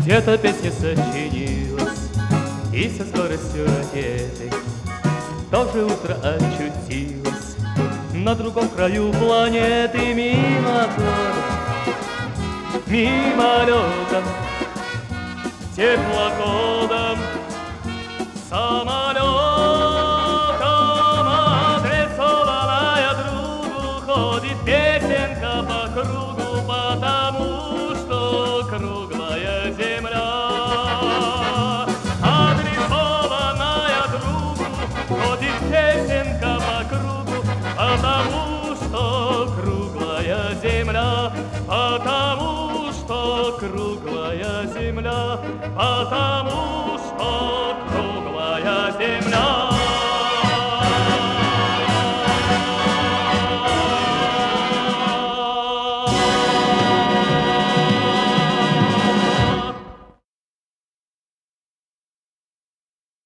Где-то песня сочинилась, и со скоростью ракеты тоже утро очутилось на другом краю планеты. Мимолетом, теплоходом, самолетом, адресованная другу, ходит песенка по кругу, потому что круглая земля. Адресованная другу, ходит песенка по кругу, потому что круглая земля, потому что круглая земля, потому